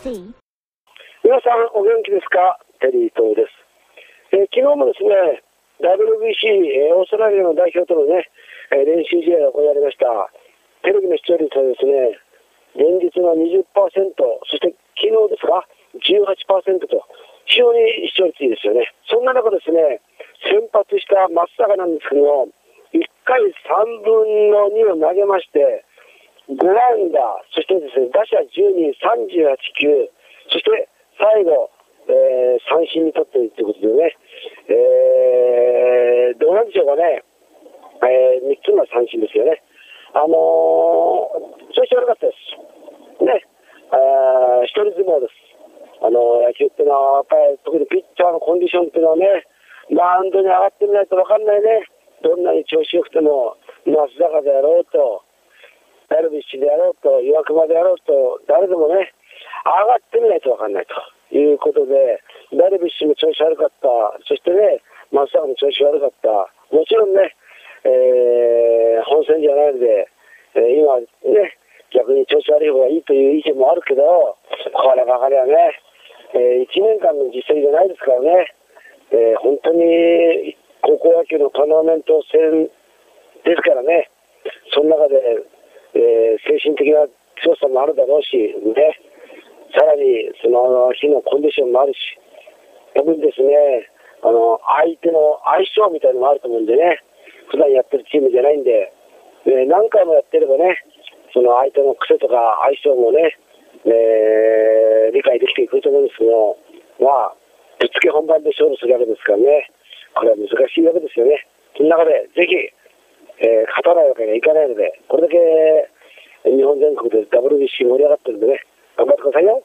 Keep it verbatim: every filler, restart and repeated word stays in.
C。 皆さんお元気ですか？テリー東です。えー、昨日もですね ダブリュービーシー、えー、オーストラリアの代表とのね、えー、練習試合が行われました。テレビの視聴率はですね連日の にじゅっパーセント、 そして昨日ですか じゅうはちパーセント と非常に視聴率いいですよね。そんな中ですね先発した松坂なんですけども、いっかいさんぶんのにを投げましてごアンダー、そしてですね打者じゅうにん、さんじゅうはちきゅう、そして最後、えー、三振に取っているということでね、えー、どうなんでしょうかね、えー、みっつの三振ですよね。あのー、調子悪かったですね。あ一人相撲です。あの野球っていうのはやっぱり特にピッチャーのコンディションっていうのはね、マウンドに上がってみないと分かんないね。どんなに調子よくても松坂であろうとダルビッシュであろうと岩隈であろうと誰でもね上がってみないと分かんないということで、ダルビッシュも調子悪かった、そしてね松坂も調子悪かった。もちろんね、えー、本戦じゃないので、えー、今ね逆に調子悪い方がいいという意見もあるけど、こればかりはね、えー、いちねんかんの実績じゃないですからね、えー、本当に高校野球のトーナメント戦ですからね、その中で、えー、精神的な強さもあるだろうしね、さらにその日のコンディションもあるし、特にですねあの相手の相性みたいなのもあると思うんでね、普段やってるチームじゃないんで、えー、何回もやってればねその相手の癖とか相性もね、えー、理解できていくと思うんですけど、まあぶっつけ本番で勝負するわけですからね、これは難しいわけですよね。その中でぜひ、えー、勝たないわけにはいかないので、これだけ日本全国で ダブリュービーシー 盛り上がってるんでね、頑張ってくださいよ。